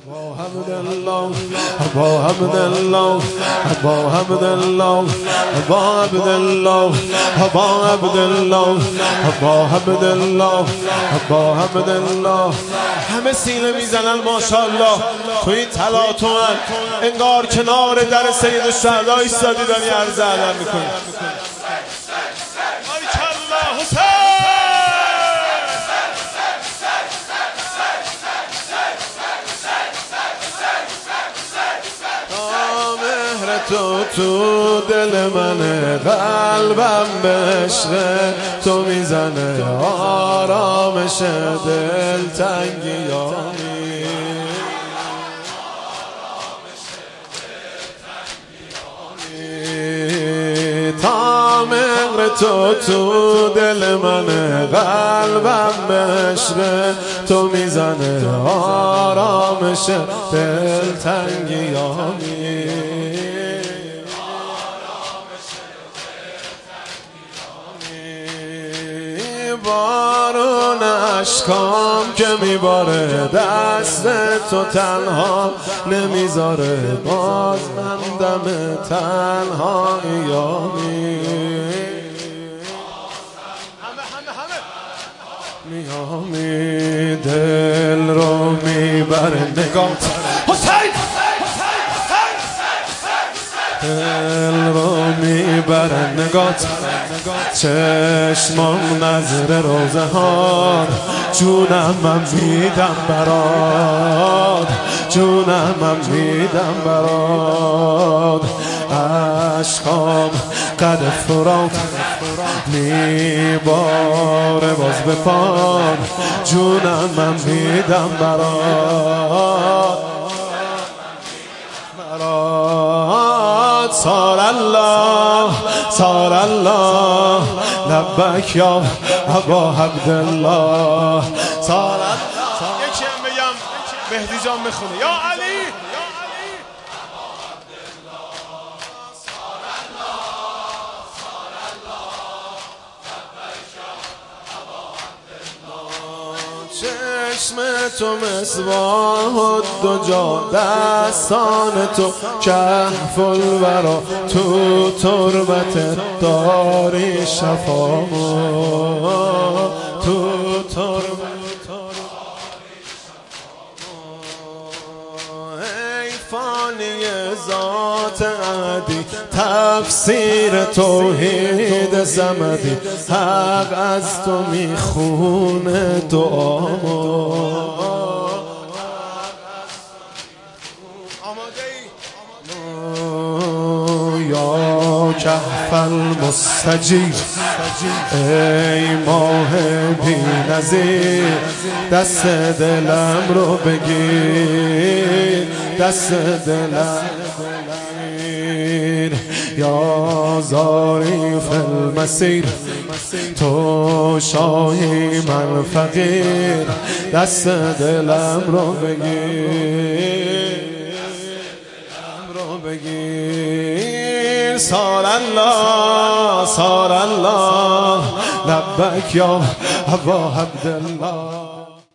حمد الله ابا حمد الله ابا حمد الله ابا عبد الله ابا عبد الله ابا حمد الله ابا حمد الله. همه سینه میزنن ماشاءالله توی تلاطم، انگار کنار در سید الشهدا ایستادی داری عرض ادب میکنی. بارکالله حسین. تو دل منه، قلبم به عشق تو میزنه، آرامش دل تنگیانی. تا مهر تو دل منه، قلبم به عشق تو میزنه، آرامش دل تنگیانی. بارون اشکام که میباره، دست تو تنها نمیذاره، باز من دم تنهاییامی. میامی دل رو میبره نگات حسین، دل رو میبره نگات، چشمام نظر روزه ها، جونم من میدم برات، جونم من میدم برات. عشقام قد فرات میباره باز به پام، جونم من میدم برات. صار الله صار الله لبک یا ابا عبدالله. صار الله. یکی هم بگم مهدی جان میخونه یا علی. چشم تو مصباح الدجا، دستان تو کهف الورا، تو تربت داری شفا، تو تربت داری شفا. ای فانی ذات عدی، تفسیر توحید صمدی، حق از تو میخونه دعامو. یا کهف المستجیر، ای ماه بی نظیر، دست دلم رو بگیر، دست دلم بگیر. یا زاری فی المسیر، تو شاهی من فقیر، دست دلم رو بگیر، بگیر. صار الله صار الله لبک یا ابا عبدالله.